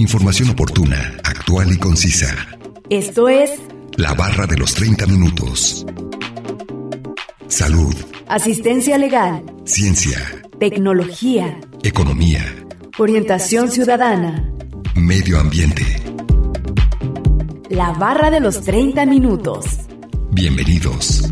Información oportuna, actual y concisa. Esto es La Barra de los 30 Minutos. Salud. Asistencia legal. Ciencia. Tecnología. Economía. Orientación ciudadana. Medio ambiente. La Barra de los 30 Minutos. Bienvenidos.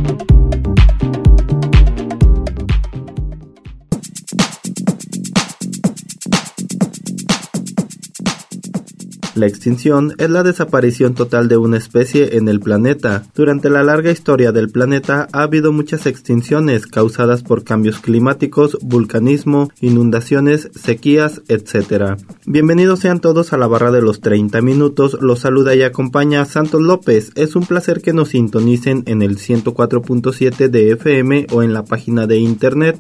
La extinción es la desaparición total de una especie en el planeta. Durante la larga historia del planeta ha habido muchas extinciones causadas por cambios climáticos, vulcanismo, inundaciones, sequías, etc. Bienvenidos sean todos a la Barra de los 30 Minutos. Los saluda y acompaña Santos López. Es un placer que nos sintonicen en el 104.7 de FM o en la página de internet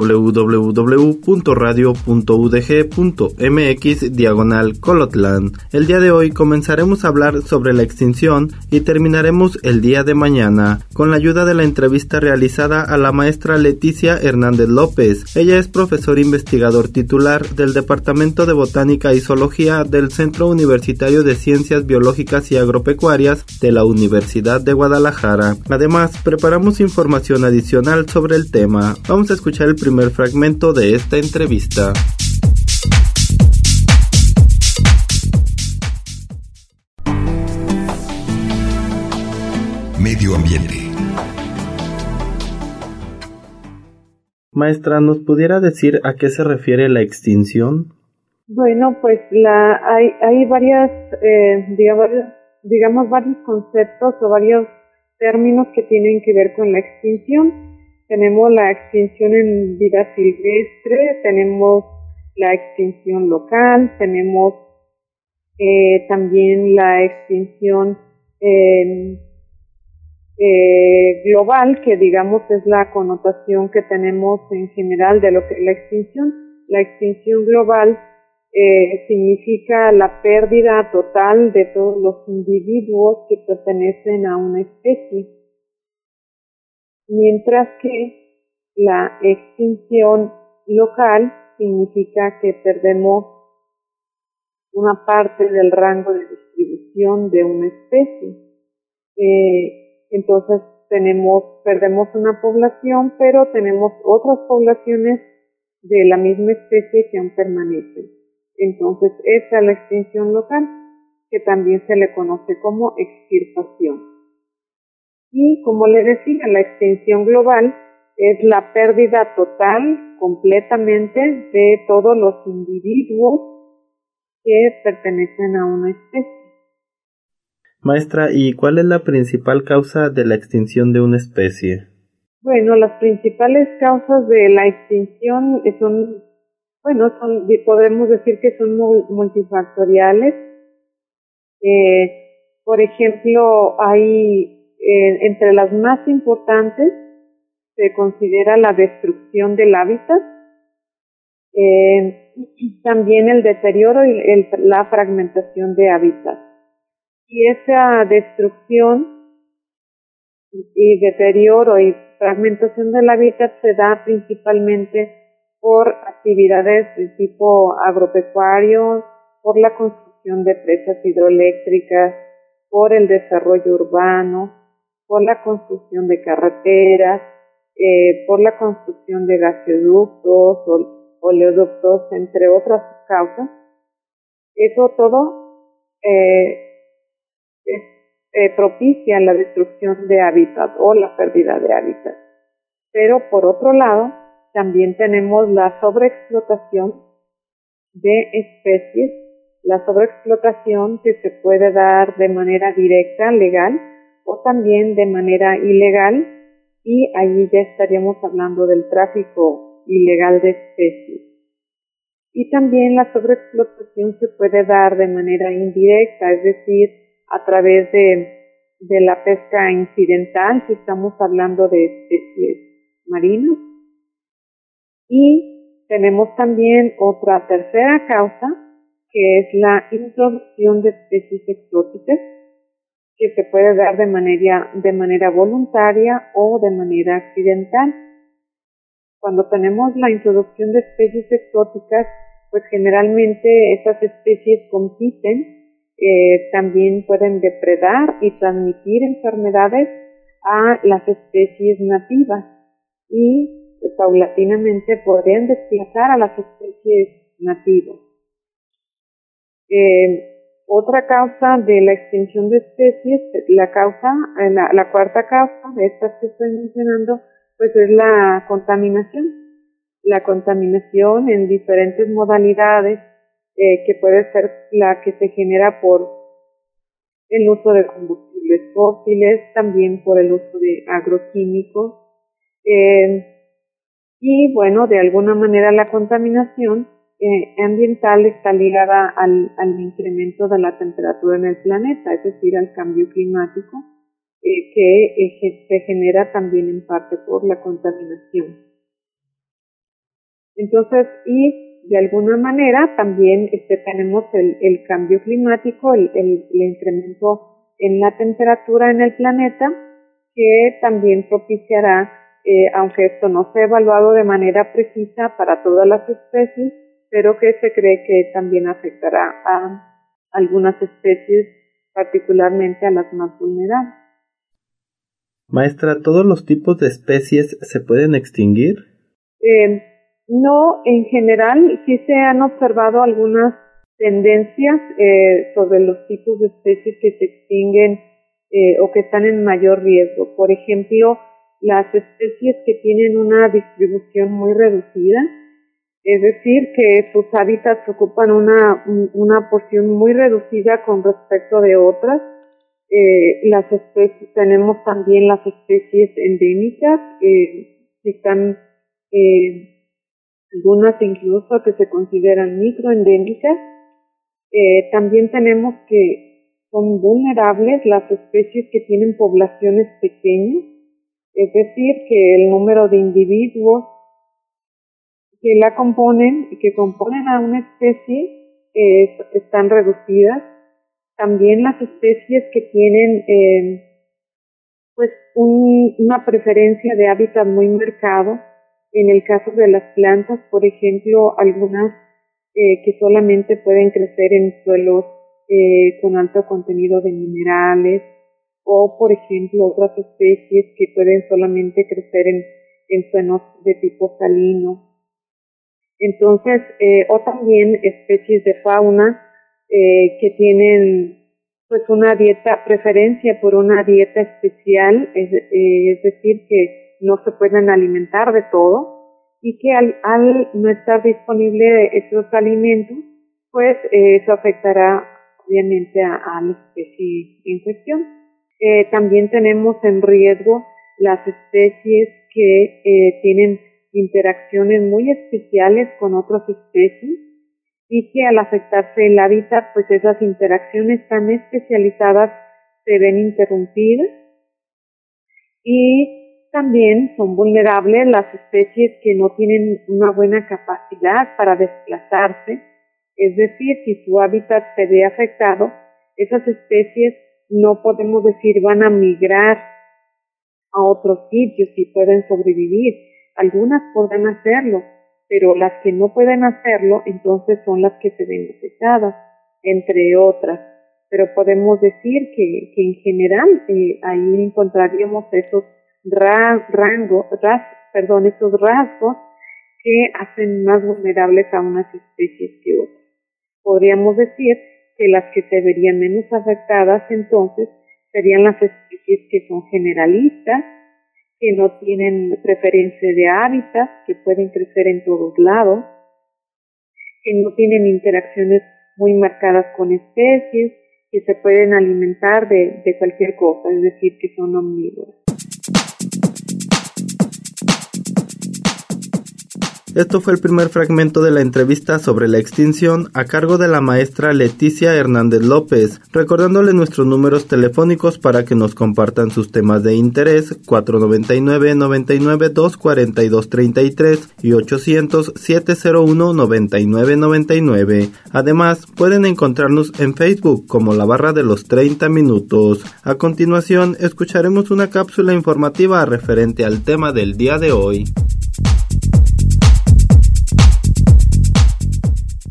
www.radio.udg.mx/Colotlán. El día de hoy comenzaremos a hablar sobre la extinción y terminaremos el día de mañana con la ayuda de la entrevista realizada a la maestra Leticia Hernández López. Ella es profesor investigador titular del Departamento de Botánica y Zoología del Centro Universitario de Ciencias Biológicas y Agropecuarias de la Universidad de Guadalajara. Además, preparamos información adicional sobre el tema. Vamos a escuchar el primer fragmento de esta entrevista. Medio ambiente. Maestra, ¿nos pudiera decir a qué se refiere la extinción? Bueno, pues hay varias, digamos varios conceptos o varios términos que tienen que ver con la extinción. Tenemos la extinción en vida silvestre, tenemos la extinción local, tenemos también la extinción global, que digamos es la connotación que tenemos en general de lo que es la extinción. La extinción global significa la pérdida total de todos los individuos que pertenecen a una especie. Mientras que la extinción local significa que perdemos una parte del rango de distribución de una especie. Entonces perdemos una población, pero tenemos otras poblaciones de la misma especie que aún permanecen. Entonces esa es la extinción local, que también se le conoce como extirpación. Y como le decía, la extinción global es la pérdida total, completamente, de todos los individuos que pertenecen a una especie. Maestra, ¿y cuál es la principal causa de la extinción de una especie? Bueno, las principales causas de la extinción podemos decir que son multifactoriales. Por ejemplo, hay entre las más importantes se considera la destrucción del hábitat, también el deterioro y la fragmentación de hábitat. Y esa destrucción y deterioro y fragmentación del hábitat se da principalmente por actividades de tipo agropecuario, por la construcción de presas hidroeléctricas, por el desarrollo urbano, por la construcción de carreteras, por la construcción de gasoductos, oleoductos, entre otras causas. Eso todo propicia la destrucción de hábitat o la pérdida de hábitat. Pero por otro lado, también tenemos la sobreexplotación de especies, la sobreexplotación que se puede dar de manera directa, legal, o también de manera ilegal, y allí ya estaríamos hablando del tráfico ilegal de especies. Y también la sobreexplotación se puede dar de manera indirecta, es decir, a través de la pesca incidental, si estamos hablando de especies marinas. Y tenemos también otra tercera causa, que es la introducción de especies exóticas, que se puede dar de manera voluntaria o de manera accidental. Cuando tenemos la introducción de especies exóticas, pues generalmente esas especies compiten, también pueden depredar y transmitir enfermedades a las especies nativas y paulatinamente podrían desplazar a las especies nativas. Otra causa de la extinción de especies, la cuarta causa de estas que estoy mencionando, pues es la contaminación. La contaminación en diferentes modalidades, que puede ser la que se genera por el uso de combustibles fósiles, también por el uso de agroquímicos. Y bueno, de alguna manera la contaminación ambiental está ligada al incremento de la temperatura en el planeta, es decir, al cambio climático, que se genera también en parte por la contaminación. Entonces, y de alguna manera también tenemos el cambio climático, el incremento en la temperatura en el planeta, que también propiciará, aunque esto no se ha evaluado de manera precisa para todas las especies, pero que se cree que también afectará a algunas especies, particularmente a las más vulnerables. Maestra, ¿todos los tipos de especies se pueden extinguir? No, en general sí se han observado algunas tendencias sobre los tipos de especies que se extinguen o que están en mayor riesgo. Por ejemplo, las especies que tienen una distribución muy reducida, es decir, que sus hábitats ocupan una porción muy reducida con respecto de otras. Las especies, tenemos también las especies endémicas, que están algunas incluso que se consideran microendémicas. También tenemos que son vulnerables las especies que tienen poblaciones pequeñas, es decir, que el número de individuos que la componen y que componen a una especie están reducidas. También las especies que tienen pues una preferencia de hábitat muy marcado. En el caso de las plantas, por ejemplo, algunas que solamente pueden crecer en suelos con alto contenido de minerales, o por ejemplo otras especies que pueden solamente crecer en suelos de tipo salino. Entonces, o también especies de fauna que tienen pues una preferencia por una dieta especial, es decir, que no se pueden alimentar de todo y que al no estar disponible esos alimentos, pues eso afectará obviamente a la especie en cuestión. También tenemos en riesgo las especies que tienen interacciones muy especiales con otras especies y que al afectarse el hábitat, pues esas interacciones tan especializadas se ven interrumpidas. Y también son vulnerables las especies que no tienen una buena capacidad para desplazarse, es decir, si su hábitat se ve afectado, esas especies no podemos decir van a migrar a otros sitios y pueden sobrevivir. Algunas podrán hacerlo, pero las que no pueden hacerlo, entonces son las que se ven afectadas, entre otras. Pero podemos decir que en general ahí encontraríamos esos esos rasgos que hacen más vulnerables a unas especies que otras. Podríamos decir que las que se verían menos afectadas entonces serían las especies que son generalistas, que no tienen preferencia de hábitat, que pueden crecer en todos lados, que no tienen interacciones muy marcadas con especies, que se pueden alimentar de cualquier cosa, es decir, que son omnívoras. Esto fue el primer fragmento de la entrevista sobre la extinción a cargo de la maestra Leticia Hernández López, recordándole nuestros números telefónicos para que nos compartan sus temas de interés: 499-99-242-33 y 800-701-9999. Además, pueden encontrarnos en Facebook como la barra de los 30 minutos. A continuación, escucharemos una cápsula informativa referente al tema del día de hoy.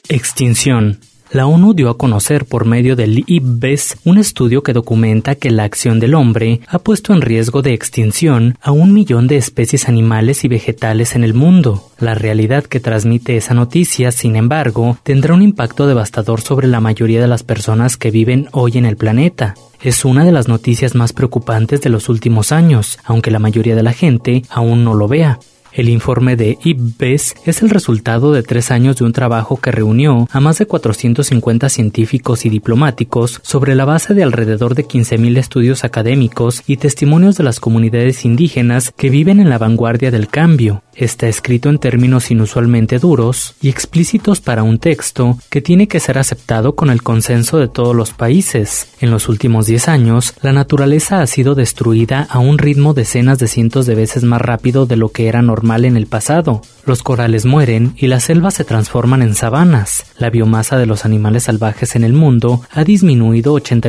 Extinción. La ONU dio a conocer por medio del IPBES un estudio que documenta que la acción del hombre ha puesto en riesgo de extinción a 1 millón de especies animales y vegetales en el mundo. La realidad que transmite esa noticia, sin embargo, tendrá un impacto devastador sobre la mayoría de las personas que viven hoy en el planeta. Es una de las noticias más preocupantes de los últimos años, aunque la mayoría de la gente aún no lo vea. El informe de IPBES es el resultado de 3 años de un trabajo que reunió a más de 450 científicos y diplomáticos sobre la base de alrededor de 15,000 estudios académicos y testimonios de las comunidades indígenas que viven en la vanguardia del cambio. Está escrito en términos inusualmente duros y explícitos para un texto que tiene que ser aceptado con el consenso de todos los países. En los últimos 10 años, la naturaleza ha sido destruida a un ritmo decenas de cientos de veces más rápido de lo que era normal en el pasado. Los corales mueren y las selvas se transforman en sabanas. La biomasa de los animales salvajes en el mundo ha disminuido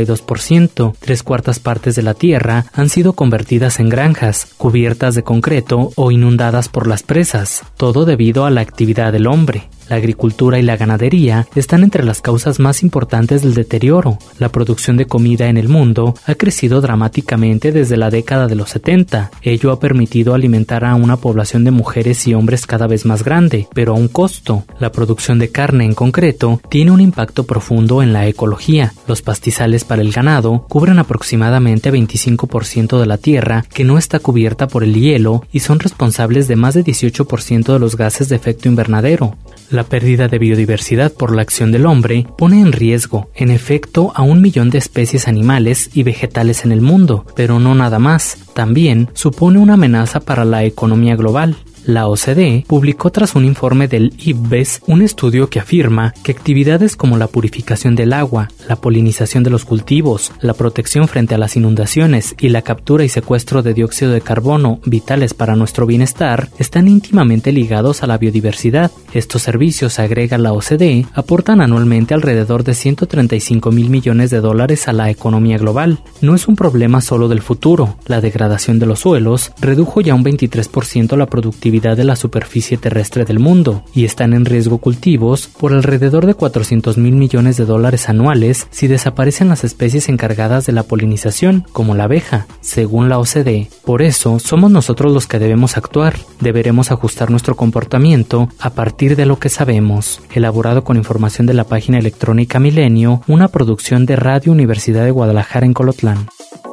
82%. 3/4 partes de la tierra han sido convertidas en granjas, cubiertas de concreto o inundadas por las presas, todo debido a la actividad del hombre. La agricultura y la ganadería están entre las causas más importantes del deterioro. La producción de comida en el mundo ha crecido dramáticamente desde la década de los 70. Ello ha permitido alimentar a una población de mujeres y hombres cada vez más grande, pero a un costo. La producción de carne en concreto tiene un impacto profundo en la ecología. Los pastizales para el ganado cubren aproximadamente 25% de la tierra que no está cubierta por el hielo y son responsables de más de 18% de los gases de efecto invernadero. La pérdida de biodiversidad por la acción del hombre pone en riesgo, en efecto, a 1 millón de especies animales y vegetales en el mundo, pero no nada más. También supone una amenaza para la economía global. La OCDE publicó tras un informe del IPBES un estudio que afirma que actividades como la purificación del agua, la polinización de los cultivos, la protección frente a las inundaciones y la captura y secuestro de dióxido de carbono, vitales para nuestro bienestar, están íntimamente ligados a la biodiversidad. Estos servicios, agrega la OCDE, aportan anualmente alrededor de $135,000 millones a la economía global. No es un problema solo del futuro. La degradación de los suelos redujo ya un 23% la productividad de la superficie terrestre del mundo y están en riesgo cultivos por alrededor de $400,000 millones anuales si desaparecen las especies encargadas de la polinización, como la abeja, según la OCDE. Por eso, somos nosotros los que debemos actuar. Deberemos ajustar nuestro comportamiento a partir de lo que sabemos. Elaborado con información de la página electrónica Milenio, una producción de Radio Universidad de Guadalajara en Colotlán.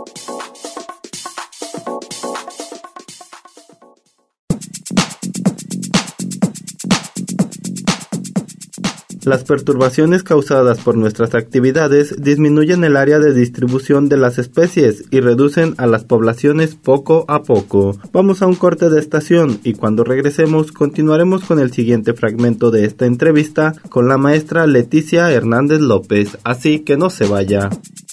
Las perturbaciones causadas por nuestras actividades disminuyen el área de distribución de las especies y reducen a las poblaciones poco a poco. Vamos a un corte de estación y cuando regresemos continuaremos con el siguiente fragmento de esta entrevista con la maestra Leticia Hernández López, así que no se vaya.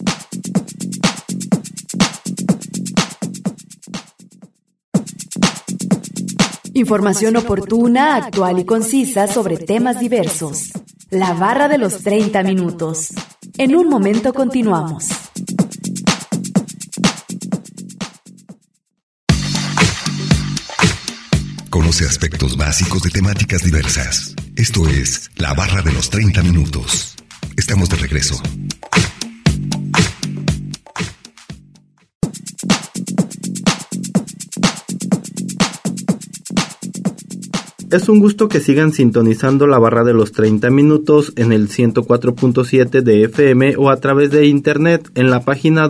Información oportuna, actual y concisa sobre temas diversos. La barra de los 30 minutos. En un momento continuamos. Conoce aspectos básicos de temáticas diversas. Esto es La Barra de los 30 minutos. Estamos de regreso. Es un gusto que sigan sintonizando la barra de los 30 minutos en el 104.7 de FM o a través de internet en la página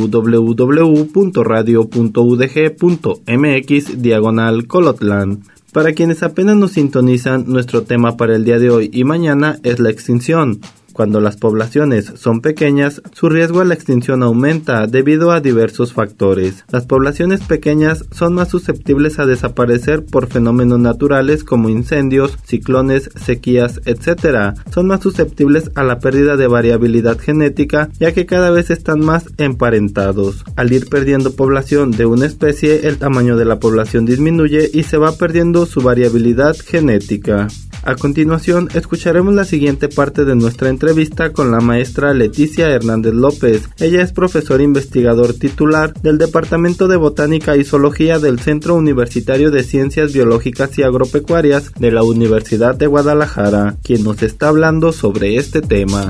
www.radio.udg.mx/Colotlán. Para quienes apenas nos sintonizan, nuestro tema para el día de hoy y mañana es la extinción. Cuando las poblaciones son pequeñas, su riesgo a la extinción aumenta debido a diversos factores. Las poblaciones pequeñas son más susceptibles a desaparecer por fenómenos naturales como incendios, ciclones, sequías, etc. Son más susceptibles a la pérdida de variabilidad genética, ya que cada vez están más emparentados. Al ir perdiendo población de una especie, el tamaño de la población disminuye y se va perdiendo su variabilidad genética. A continuación, escucharemos la siguiente parte de nuestra entrevista entrevista con la maestra Leticia Hernández López. Ella es profesor investigador titular del Departamento de Botánica y Zoología del Centro Universitario de Ciencias Biológicas y Agropecuarias de la Universidad de Guadalajara, quien nos está hablando sobre este tema.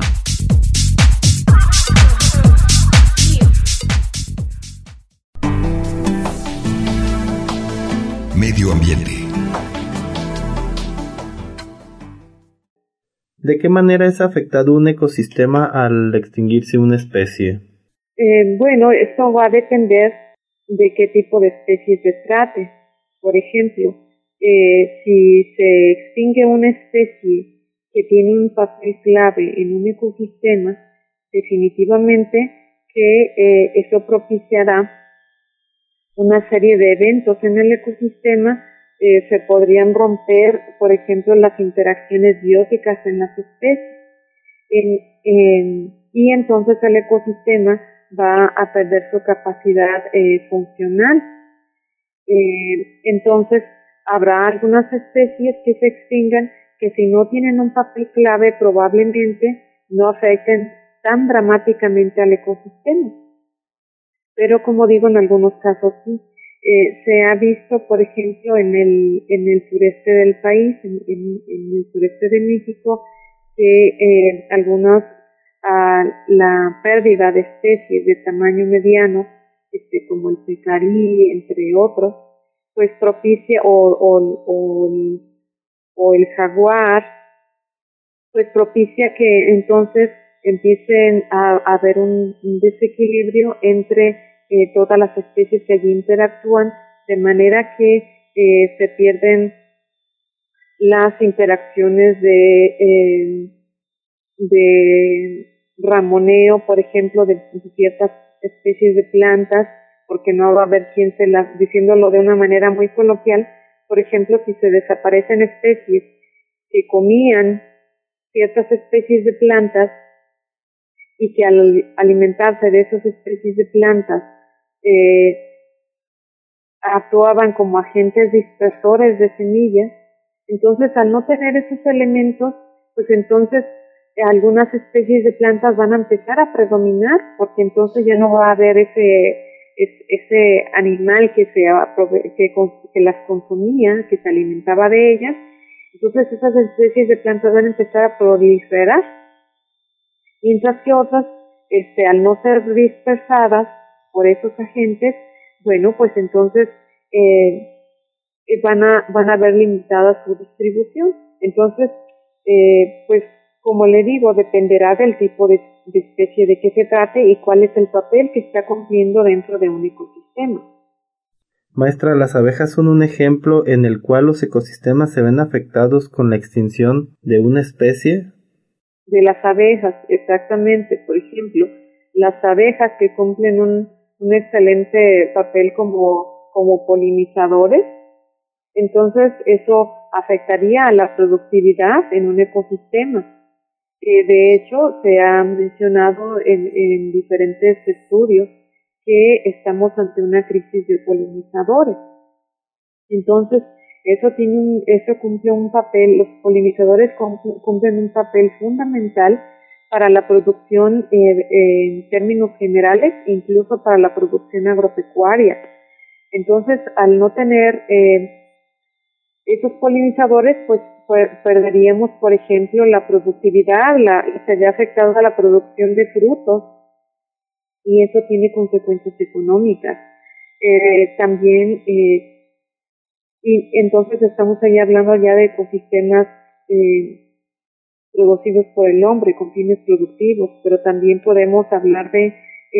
Medio ambiente. ¿De qué manera es afectado un ecosistema al extinguirse una especie? Bueno, esto va a depender de qué tipo de especie se trate. Por ejemplo, si se extingue una especie que tiene un papel clave en un ecosistema, definitivamente que eso propiciará una serie de eventos en el ecosistema. Se podrían romper, por ejemplo, las interacciones bióticas en las especies, y entonces el ecosistema va a perder su capacidad funcional. Entonces habrá algunas especies que se extingan que, si no tienen un papel clave, probablemente no afecten tan dramáticamente al ecosistema. Pero, como digo, en algunos casos sí. Se ha visto, por ejemplo, en el sureste del país, en el sureste de México, que la pérdida de especies de tamaño mediano, como el pecarí, entre otros, pues propicia, o el jaguar, pues propicia que entonces empiecen a haber un desequilibrio entre todas las especies que allí interactúan, de manera que se pierden las interacciones de ramoneo, por ejemplo, de ciertas especies de plantas, porque no va a haber quien diciéndolo de una manera muy coloquial, por ejemplo, si se desaparecen especies que comían ciertas especies de plantas, y que al alimentarse de esas especies de plantas actuaban como agentes dispersores de semillas, entonces al no tener esos elementos, pues entonces algunas especies de plantas van a empezar a predominar, porque entonces ya no va a haber ese animal que las consumía, que se alimentaba de ellas. Entonces esas especies de plantas van a empezar a proliferar, mientras que otras, al no ser dispersadas por esos agentes, bueno, pues entonces van a ver limitada su distribución. Entonces, pues como le digo, dependerá del tipo de especie de que se trate y cuál es el papel que está cumpliendo dentro de un ecosistema. Maestra, las abejas son un ejemplo en el cual los ecosistemas se ven afectados con la extinción de una especie. De las abejas, exactamente. Por ejemplo, las abejas que cumplen un excelente papel como polinizadores, entonces eso afectaría a la productividad en un ecosistema. De hecho, se ha mencionado en diferentes estudios que estamos ante una crisis de polinizadores. Entonces, eso cumple un papel, los polinizadores cumplen un papel fundamental para la producción en términos generales, incluso para la producción agropecuaria. Entonces, al no tener esos polinizadores, pues perderíamos, por ejemplo, la productividad, sería afectada la producción de frutos, y eso tiene consecuencias económicas. También y entonces estamos ahí hablando ya de ecosistemas producidos por el hombre con fines productivos, pero también podemos hablar de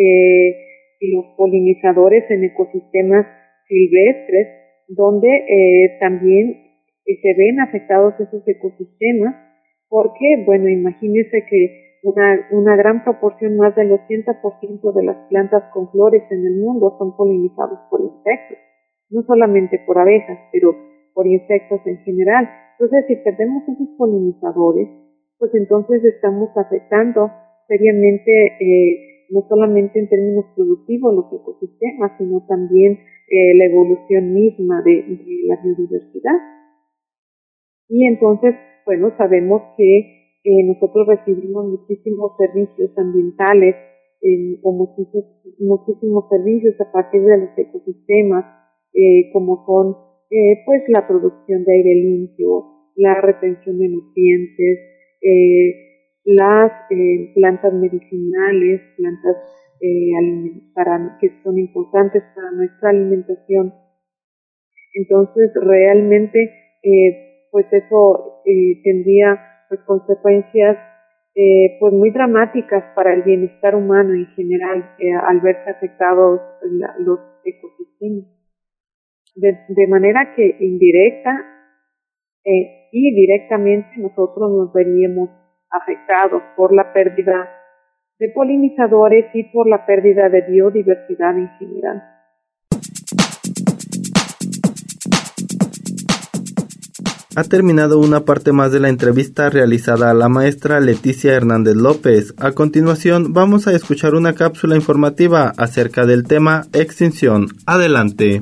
los polinizadores en ecosistemas silvestres, donde también se ven afectados esos ecosistemas, porque, bueno, imagínense que una gran proporción, más del 80% de las plantas con flores en el mundo son polinizados por insectos. No solamente por abejas, pero por insectos en general. Entonces, si perdemos esos polinizadores, pues entonces estamos afectando seriamente, no solamente en términos productivos los ecosistemas, sino también la evolución misma de la biodiversidad. Y entonces, bueno, sabemos que nosotros recibimos muchísimos servicios ambientales o muchísimos servicios a partir de los ecosistemas, como son pues la producción de aire limpio, la retención de nutrientes, las plantas medicinales, plantas que son importantes para nuestra alimentación. Entonces realmente pues eso tendría pues consecuencias pues muy dramáticas para el bienestar humano en general al verse afectados los ecosistemas. De manera que indirecta y directamente nosotros nos veríamos afectados por la pérdida de polinizadores y por la pérdida de biodiversidad en general. Ha terminado una parte más de la entrevista realizada a la maestra Leticia Hernández López. A continuación vamos a escuchar una cápsula informativa acerca del tema extinción. Adelante.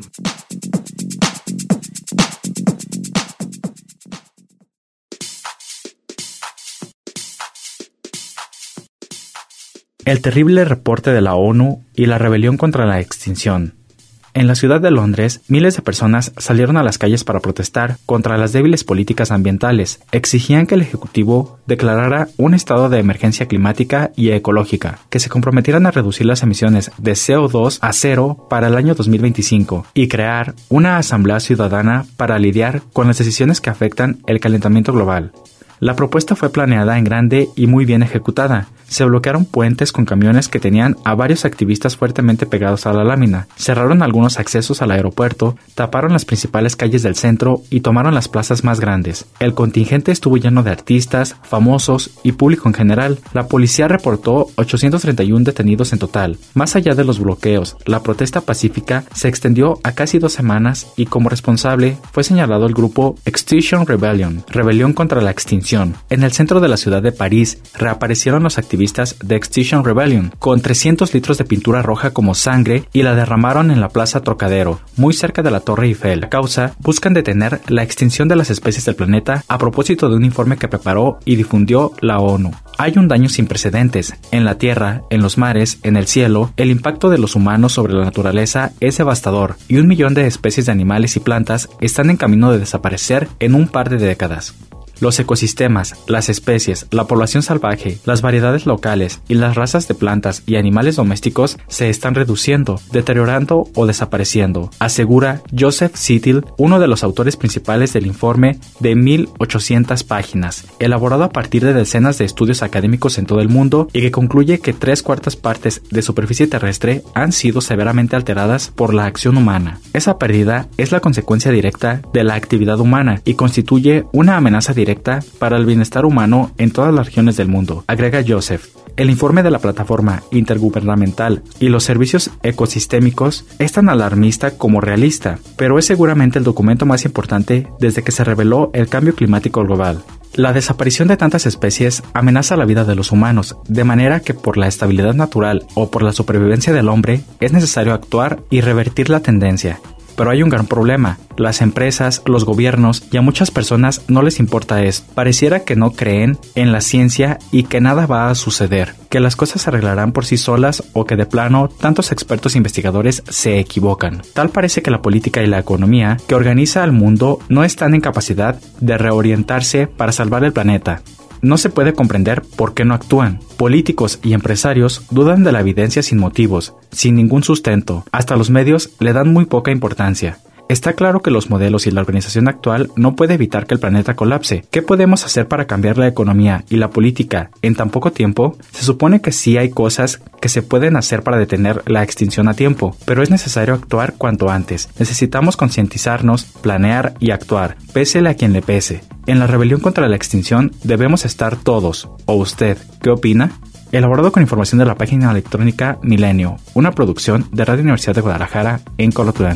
El terrible reporte de la ONU y la rebelión contra la extinción. En la ciudad de Londres, miles de personas salieron a las calles para protestar contra las débiles políticas ambientales. Exigían que el Ejecutivo declarara un estado de emergencia climática y ecológica, que se comprometieran a reducir las emisiones de CO2 a cero para el año 2025 y crear una asamblea ciudadana para lidiar con las decisiones que afectan el calentamiento global. La propuesta fue planeada en grande y muy bien ejecutada. Se bloquearon puentes con camiones que tenían a varios activistas fuertemente pegados a la lámina, cerraron algunos accesos al aeropuerto, taparon las principales calles del centro y tomaron las plazas más grandes. El contingente estuvo lleno de artistas, famosos y público en general. La policía reportó 831 detenidos en total. Más allá de los bloqueos, la protesta pacífica se extendió a casi 2 semanas y como responsable fue señalado el grupo Extinction Rebellion, rebelión contra la extinción. En el centro de la ciudad de París reaparecieron los activistas de Extinction Rebellion con 300 litros de pintura roja como sangre y la derramaron en la Plaza Trocadero, muy cerca de la Torre Eiffel. La causa buscan detener la extinción de las especies del planeta a propósito de un informe que preparó y difundió la ONU. Hay un daño sin precedentes en la tierra, en los mares, en el cielo. El impacto de los humanos sobre la naturaleza es devastador y 1 millón de especies de animales y plantas están en camino de desaparecer en un par de décadas. Los ecosistemas, las especies, la población salvaje, las variedades locales y las razas de plantas y animales domésticos se están reduciendo, deteriorando o desapareciendo, asegura Joseph Zittel, uno de los autores principales del informe de 1800 páginas, elaborado a partir de decenas de estudios académicos en todo el mundo y que concluye que 3/4 partes de superficie terrestre han sido severamente alteradas por la acción humana. Esa pérdida es la consecuencia directa de la actividad humana y constituye una amenaza directa para el bienestar humano en todas las regiones del mundo, agrega Joseph. El informe de la Plataforma Intergubernamental y los servicios ecosistémicos es tan alarmista como realista, pero es seguramente el documento más importante desde que se reveló el cambio climático global. La desaparición de tantas especies amenaza la vida de los humanos, de manera que por la estabilidad natural o por la supervivencia del hombre es necesario actuar y revertir la tendencia. Pero hay un gran problema. Las empresas, los gobiernos y a muchas personas no les importa esto. Pareciera que no creen en la ciencia y que nada va a suceder, que las cosas se arreglarán por sí solas o que de plano tantos expertos e investigadores se equivocan. Tal parece que la política y la economía que organiza al mundo no están en capacidad de reorientarse para salvar el planeta. No se puede comprender por qué no actúan. Políticos y empresarios dudan de la evidencia sin motivos, sin ningún sustento. Hasta los medios le dan muy poca importancia. Está claro que los modelos y la organización actual no puede evitar que el planeta colapse. ¿Qué podemos hacer para cambiar la economía y la política en tan poco tiempo? Se supone que sí hay cosas que se pueden hacer para detener la extinción a tiempo, pero es necesario actuar cuanto antes. Necesitamos concientizarnos, planear y actuar, pésele a quien le pese. En la rebelión contra la extinción debemos estar todos. ¿O usted qué opina? Elaborado con información de la página electrónica Milenio, una producción de Radio Universidad de Guadalajara en Colotlán.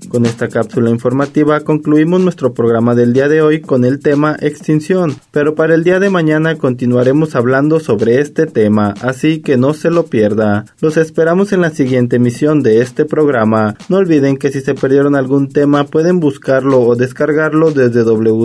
Con esta cápsula informativa concluimos nuestro programa del día de hoy con el tema extinción, pero para el día de mañana continuaremos hablando sobre este tema, así que no se lo pierda. Los esperamos en la siguiente emisión de este programa. No olviden que si se perdieron algún tema pueden buscarlo o descargarlo desde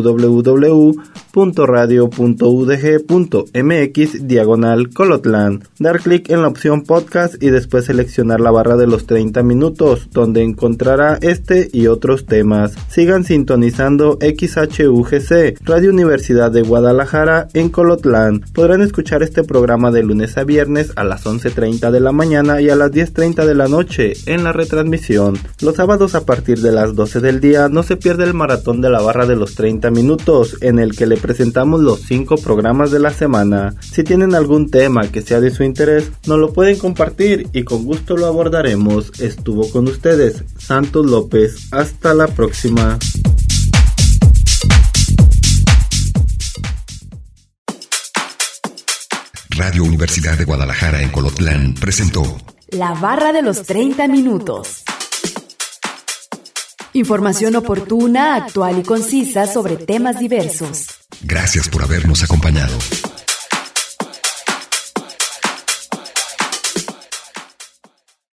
www.radio.udg.mx/Colotlán. Dar clic en la opción podcast y después seleccionar la barra de los 30 minutos, donde encontrará este y otros temas. Sigan sintonizando XHUGC, Radio Universidad de Guadalajara en Colotlán. Podrán escuchar este programa de lunes a viernes a las 11:30 de la mañana y a las 10:30 de la noche en la retransmisión. Los sábados a partir de las 12 del día no se pierde el maratón de la barra de los 30 minutos, en el que le presentamos los 5 programas de la semana. Si tienen algún tema que sea de su interés, nos lo pueden compartir y con gusto lo abordaremos. Estuvo con ustedes Santos López. Hasta la próxima. Radio Universidad de Guadalajara en Colotlán presentó La barra de los 30 minutos. Información oportuna, actual y concisa sobre temas diversos. Gracias por habernos acompañado.